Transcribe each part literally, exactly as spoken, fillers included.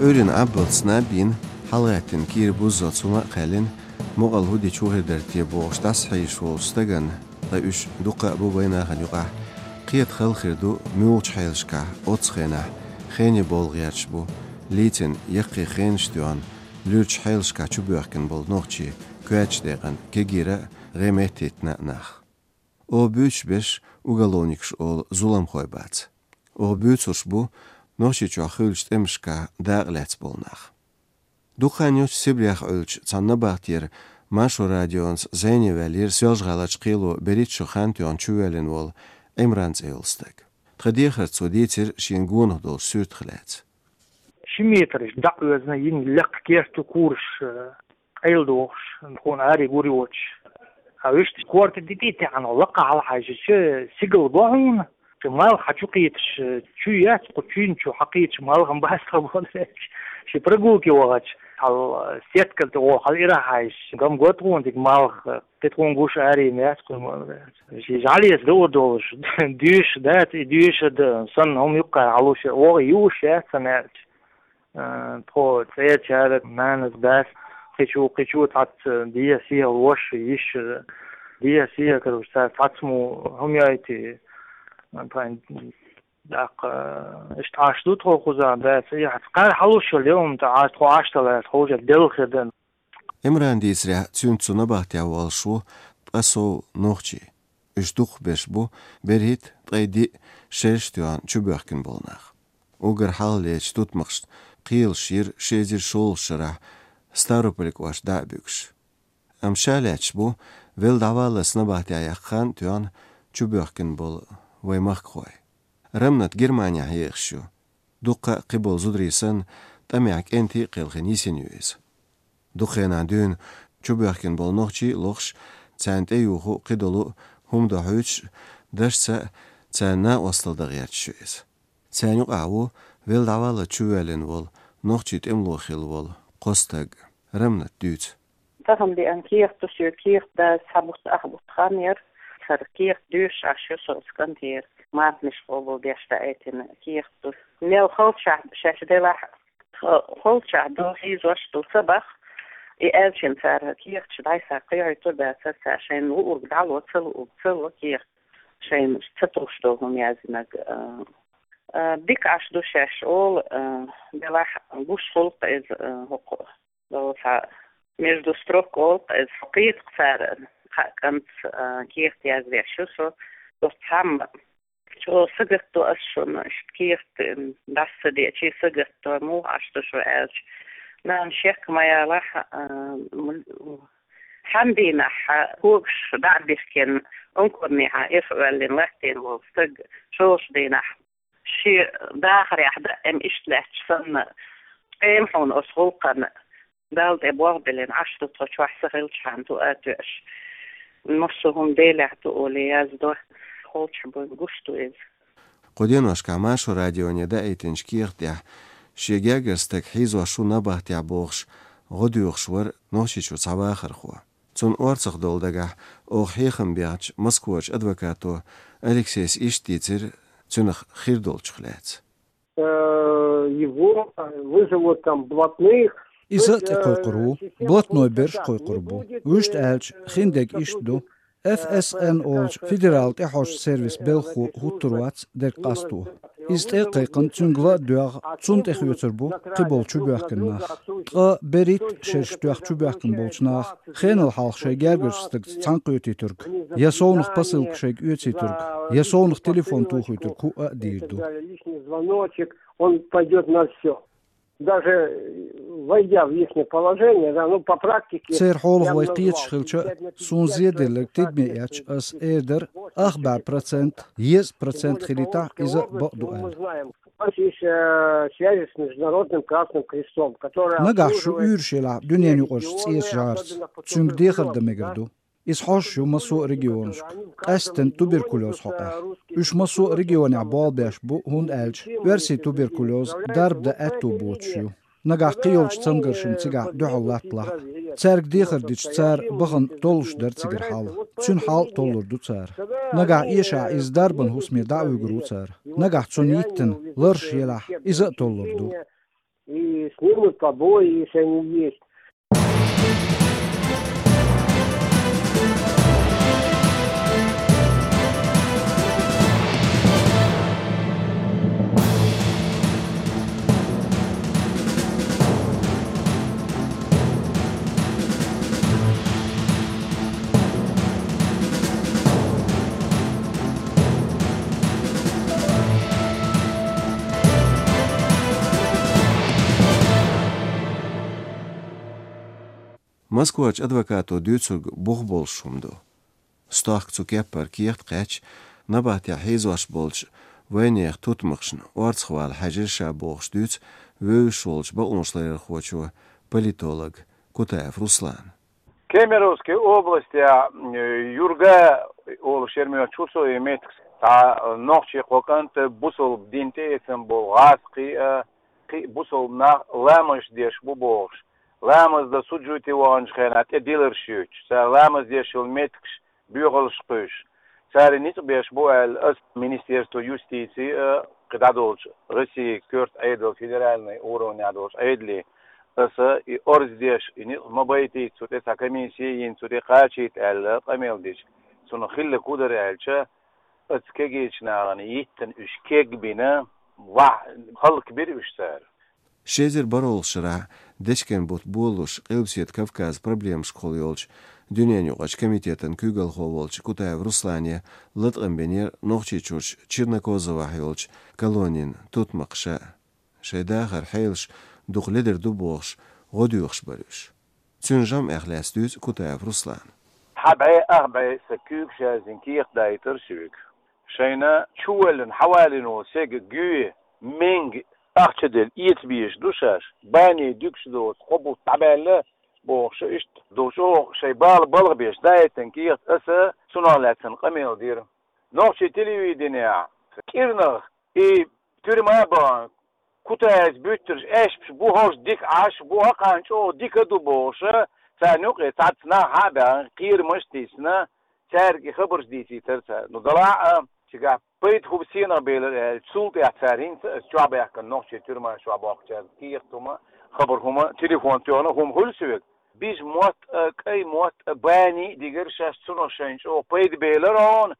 Ören abbotsna bin halgatin kir buzzotuma qalin muqal hudi chuhidarti boqstas hayshulstagan ta üç duqa bu bayna hanuqa qiyat khalkhirdu muç haylshka otskhena kheni bolgyarch bu litin yaqi khenshtuan lurch haylshka chubörken bol noqchi köachdegan kegira remetetna nach o büç beş ugaloniks ol zulam khoybats o büçus bu noqchi chahulst emska daglets bolnach Духанёч сиблях ölç цанна бахтер Машо радионс зеневелер сёжгалач қилу берит шухантуан чувелен вол эмранц элстек. Тхадихар цудитер шингун дол сүртхлец. Шиметриш даквезна ин лек керту курш эйлдош хон ари гуриоч. Авишт кварт дитите ан лака ал حاجه سيجل بوين مال حچوقيتش чуят قچين чу حقيتش مال غم بحث خبرش شي прогулки وغاч ал сетка то халира хайш гам готвон дик мал петрон гуш ари мяс кум жи жалиес до долш дюш дат дюш да сан хом юка алуш о юш ясамет про цечар манас бас хочу хочу тат дия сия вош иш дия сия короче татму хомяйти пан داق اشتعشتو تخوزا بس قال حلوش اليوم تعاش تخواشتلا تخوجا دل خدن امران ديسرا تسونتسونا بحتيا والشو قصو نوخشي اشتوخ بشبو بريت قيدي شيشتوان چوبوخكن بولناخ اوغر حالي اشتوت مخشت قيل شير شيزير شول شرح ستاروبوليك واش دابيكش امشالاتش بو ويل دعوالسنا بحتيا يخان توان چوبوخكن بول ويمخ خوي رمنت Германия هيخشو دوقا قبل زدريسن تمعك انتي قلخنيسين يوز دوخينا دون چوبوخكن بولنوخشي لوخش تانت ايوخو قدلو هم دهوش درسا تانا وصل دغيرتش يوز تانيو قاوو ويل دعوالا چوالن وول نوخشي تملوخيل وول قوستاق رمنت دوت تهم دي انكير تسيو كير دا سابوت اخبوت خانير سركير دوش عشو سوسكنتير ما مش قبل بيشتايتن كيختو نيل خوتشع بشاش دلاح خوتشع دو هيز وشتو صباح إيالشن فار كيخت دايسا قيعتو باساس عشان وقور بدعلو تسلو وتسلو كيخت عشان تتوشتو هم يازنك ديك عش دو شاش أول دلاح بوش خلق إز هقو لو سا между строк قلق إز حقيت قفار كانت كيخت يازبيع شوسو دوستهم شو سجت أشون اشتكيت بس دي شيء سجت مو عشت شو إيش نان شيك ما يلاح حمدينا هوش بعد بيسكن أنكرني حيفعل لنلحتين وفسج شوش دينا شيء داخل يحد أم إشتلت سن قيم حون أسغلقن دالت أبواب بلين عشت تشوح سهلش عن تؤاتش نصهم ديلع تقولي يازدو قدين وشكا ماشو راديو ندا ايتنش كيختيا شيغاغستك حيزو شو نباهتيا بوخش غديوخش ور نوشيچو صباخر خو تون اورصخ دولدغا او خيخم بياچ مسكوچ ادوكاتو Алексейс Иштицер تونخ خير دولچخلات его вызовут там блатных إذا تقوقرو بلاتنوي برش قوقربو وشت ألش خندق إشتدو اف اس ان اولش فيدرال تحوش سيرفيس بلخو هوتروات در قاستو استيقيقن تنغلا دوغ تون تخيوتربو قبول چوبوخكن ناخ قا بريت شرش دوغ چوبوخكن بولش ناخ خينل حالخ شي گرگرشتك تانقيوتي ترك يسونخ باسلك شي يوتي ترك يسونخ تليفون توخي تركو أديردو он пойдет на все. Даже войдя в их положение, да, ну по практике... Цер холов вайқиет шхилча сун зедерлик тидмеяч ас эдер ахбар процент, ез процент хилита иза бадуэл. Мы знаем, у нас есть э, связи с Международным Красным Крестом, который... Нагашшу юршила дюняню ош цееш жарц, цунг дехар дамегерду. إصحاش يوم مسوق ريجيونشك أستن توبركلوز حقه إيش مسوق ريجيون عبال باش بو هون ألش ورسي توبركلوز درب دا أتو بوتشيو نجا قيولش تنقرشن تيجا دعو لاتلا تارك ديخر ديش تار بخن طولش در تيجر حال تون حال طولر دو تار نجا إيشا إز دربن هسمي دعوي جرو تار نجا تون يكتن لرش يلح إذا طولر دو и снимут побои, если они есть. Moskvaç advokato dütsug buhbolşumdu. Stoaqcu kepar kiert qaç nabatya hezwaş bolç vaynex tutmaqşn ortsxwal hajir shaboğş düts vöşolç ba onşlayr xoçu politolog Kutaev Ruslan. Kemerovskiy oblasti Yurga ol Shermio Chuso emet ta noqchi qoqant busol dinte etsen bolğas qi qi busol na lamış deş bu boğş. Lamız da sucuti wanj khanat edilir şüç. Sa lamız deşil metkş büyol şpüş. Sari nit beş bu el as Ministerstvo юстиции qidadolç Rusiya Kürt Aydol federalny urovnyadoş aydli asa orzdеш ini mabayти цуте sa комиссия ин цуте qachit el qameldiş. Sunu xille kudar elçe atskegechnağını yitten üşkeg bina va halk bir üşser. Şezir barolşra deşken bot boluş Qilbset Kavkaz problem şkol yolç Dünyanın yoğaç komitetin kügel xovolç Kutaev Ruslaniye latqan bener noqchi çurç Çirnakozova yolç kolonin tutmaqşa şeydaxar haylş duqlidir duboğş goduyuqş barış. Çünjam əxlas düz Kutaev Ruslan. Habay arbay sakük şazin kiyq daytır şük. Şeyna çuvelin havalin o seg güy meng Akçedel yetmiş duşar. Bani düksüdüz qobu tabelle boğuşu işt. Duşu şey bal balık beş dayetin ki asa sunalatın qamel dir. Noqchi televideniya kirnaq i türma ban Kutaev bütür eş bu hoş dik aş bu aqanç o dikadu boğuşu sanuk tatsna haba qirmiş tisna sergi xabar disi tersa. No dala Siga payt hubsina beler sulti atsarin şuaba yakın noqchi türma şuaba aqçar kiytuma xabar huma telefon tiyona hum hulsüvek biz mot kay mot bani diger şas suno şenç o payt beler on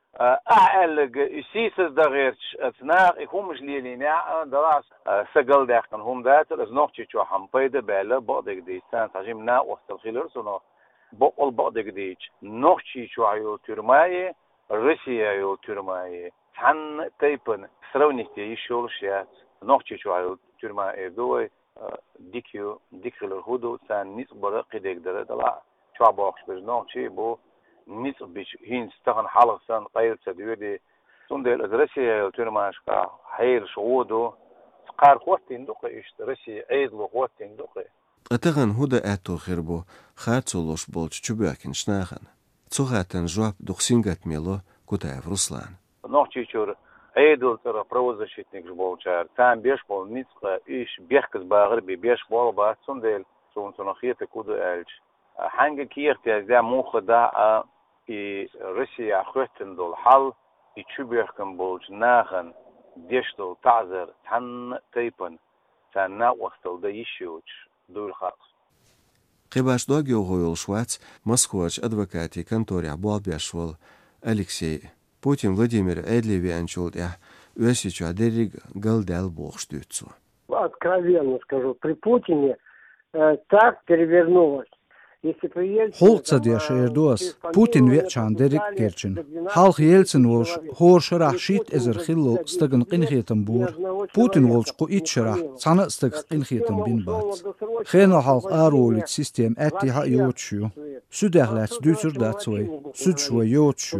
a'alg sisis da gherch atna hum jlilina daras sagal yakın hum dat az noqchi şu ham payt beler ba'dig distan tajim na wasal khilir suno baqol ba'dig dich noqchi şu ayo türmayı Россия yol türmayı tan taypın sravnikte işol şiyat noqchi şu ayol türma evdoy dikyo dikhiler hudu san nis bara qidegdara dala çaboqş bir noqchi bu nis biç hin stahan halqsan qayırsa diyordi sondel Россия yol türmaşka hayır şuudu qar qotin duqi işte Россия aydlu qotin duqi Atagan huda ato khirbo khartsolosh bolch chubakin shnagan Цугатан жуап духсингат мело Кутаев Руслан. Noqchi chur aydol tara pravozashitnik bolchar. Tam besh bol nitqa ish bexkaz bag'ir bi besh bol ba sondel son sonakhiyete kudu elch. Hanga kiyerti azda mukhda i Rusiya khotn dol hal i chubexkan bolch nahan deshtol ta'zir tan taypan sana waqtal da yishuch dul khaq. Qibashdog yo'g'oyol Shvats Moskvaç advokati kontorya Bolbeshwol Alexey Putin Vladimir Эдлевянчулдя Весича Дериг Галдал Богштюцу. Откровенно скажу, при Путине э, так перевернулось. Holca diye erdos Putin ve çanderik gerçin. Halk Yeltsin volş hor şarah şit ezer xillo stagın qinxiyetin bur. Putin volş qu iç şarah sana stag qinxiyetin bin bat. Xena halk arolit sistem ettiha yoçu. Südəxlət düzür datsoy. Süd şuva yoçu.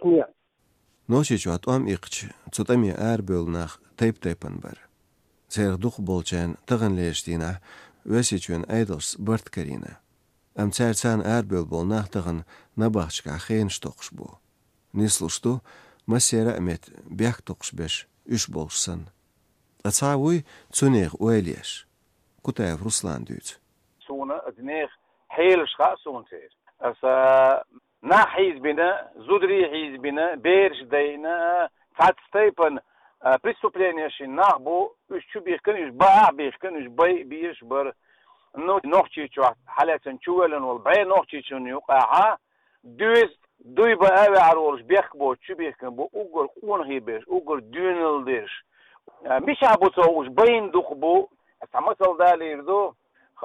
Noşiçat am iqç çutami er bölnaq tayp taypan bar. Serduq bolçan tağınleşdina vesiçün aydals bart karina. Am tsertsan erböl bolnahtığın nabaxçka xeyn ştoqş bu. Nisluştu, masera emet bək toqş beş, üç bolşsan. Atsavuy tsuneq ueliyeş. Kutaev Ruslan düz. Suna adneq heylşqa sunter. Asa na hizbina, zudri hizbina, berjdayna, tatstaypan преступление шинах бу үш чубихкан үш баа бихкан үш бай биш бар ну нохчи чу халатан чуэлэн вол бай нохчи чу юқаха дүз дуй ба аве аролш бих бу чубихкан бу угор кун хибеш угор дюнелдеш миша бу соуш байн дух бу самасал далирду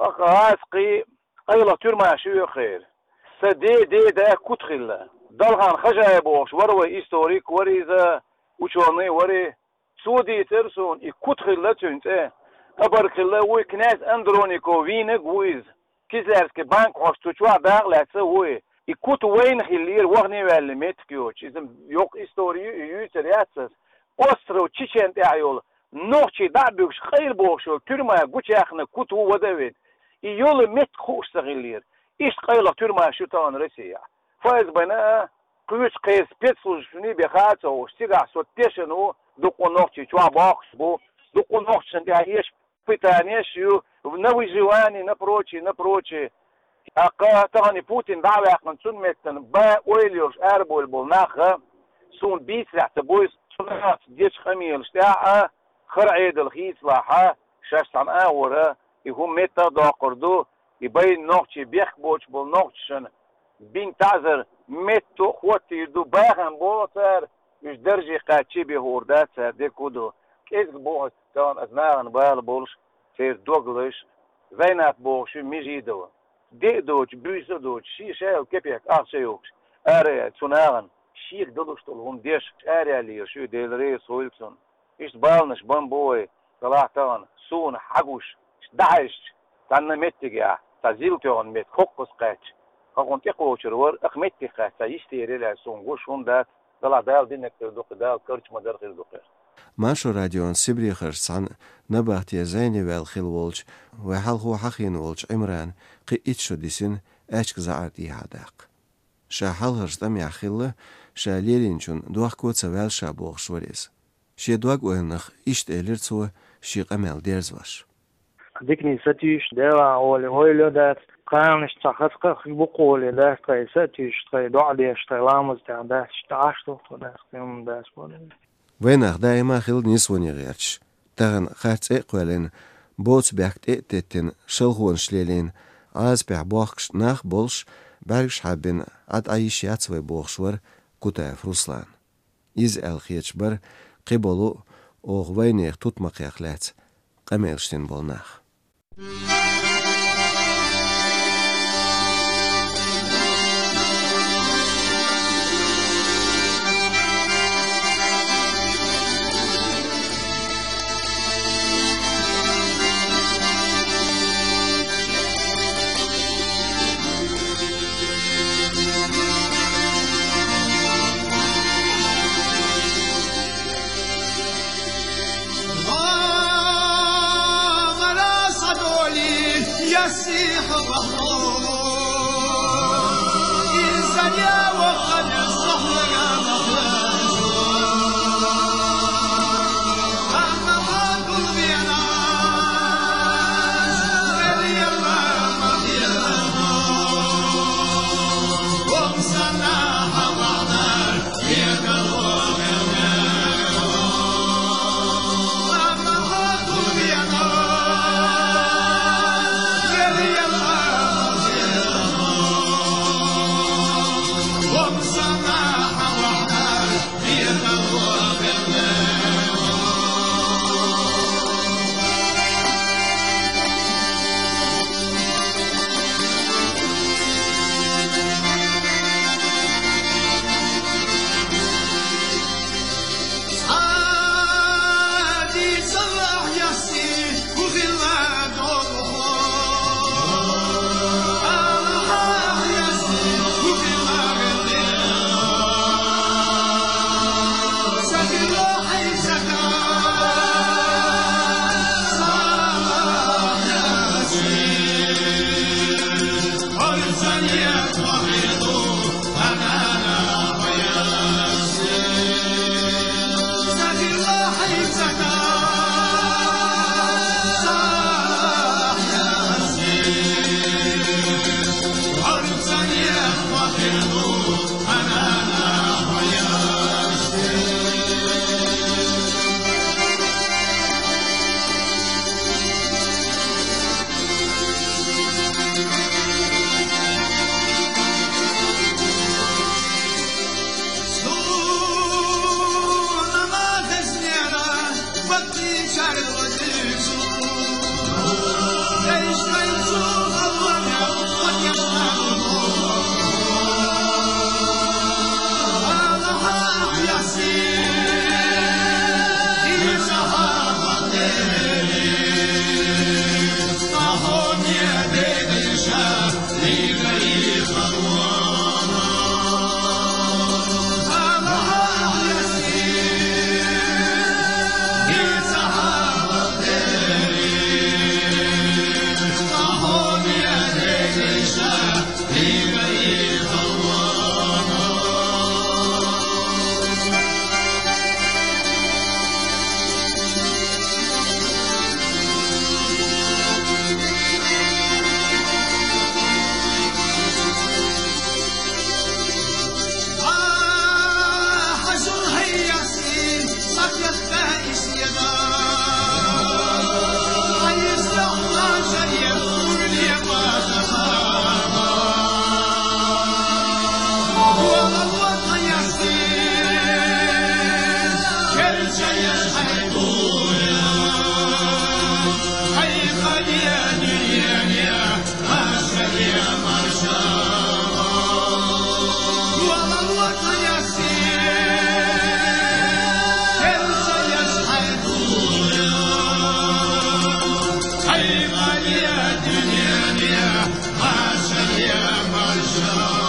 خاسقي قيلة ترمى شو خير سدي دي دا كتخلا دلغان خجاي بوش وروي استوريك وري ذا وشوني وري سودي ترسون يكتخلا تنت أبرك الله ويكناس أندروني كوفينك ويز كيزلارسكي بانك وشتوشوا داغلا تسوي يكوت وين خلير وغني والميت كيوش إذا يوك استوري يوتر ياتسس أسرو تشيشن تعيول نوشي دعبوش خير بوشو ترمى قوش ياخنا كتو ودويد يول مت خوش صغير إيش قيلة ترمى شو تان رسيا فاز بنا قيس قيس بيتسوج شني بخاطه وشتيغا سوتيشنو دوكو نوشي شوا باكس بو دوكو نوشي دي ايش بيتانيش يو نوي جواني نبروتشي نبروتشي اقا تاني بوتين دعوة اقن سن متن با ويليوش اربول بولناخ سون بيسرع تبويس سنات ديش خميل شتاعة خرعيد الخيس لاحا شاش عن اورا يهم متى داقردو يبين نوخشي بيخ بوش بول نوخشن بين تعذر متو خوتي يدو باهم بوتر يش درجي قاتشي بهوردات سر دي كودو كيز بوغ تان ازناغن بال بولش سير دوغلش زينات بوغشو ميجي دو دي دوش بيسو دوش شي شايل كيبيك اه شايوكش اريا توناغن شيك دلوش طولهم ديش اريا لير شو ديل ريس ويلسون ايش بالنش بامبوي طلع تان سون حقوش دعش تانا متجا تزيل تون مت خوكس قاتش خون تقوشر ور اخمتي خاصه يشتري له سونغوش هندات طلع دال دينك دوق دال كرش مدار غير دوق ماشو راديون سبري خرسان نبات يا زيني والخلولج وحال هو حقين ولج عمران قي اتشو ديسن اشك زعدي هاداق شاحال هرشتم يا خله شاليرينچون دوخ كوت سوال شابوخ شوريز شي دوغ وينخ اشت اليرتسو شي قمل ديرزواش ديكني ستيش دوا اول هويلو دات كانش تخصق بقول ده كاي ستيش تاي دعدي اشتلامز تاع ده اشتاشتو ده يوم ده سبول وينخ دايما خيل نيسوني غيرش تغن خاتس اقولن بوت بيكت اتتن شلغون شليلين از بيع بوخش ناخ بولش برش حابين عد عيش ياتسوي بوخشور كوتاف روسلان إز الخيتشبر قبلو اوغوينيخ توت مقيقلات قميلشتين بولناخ يسيح الرحمن إنسان يا وقد الصحر يا مخلص أما قلب بينا غير الله مخيرنا ومسنا حضرنا يا قلب أما قلب بينا Yeah. يا دنيا يا عاشر يا مرشد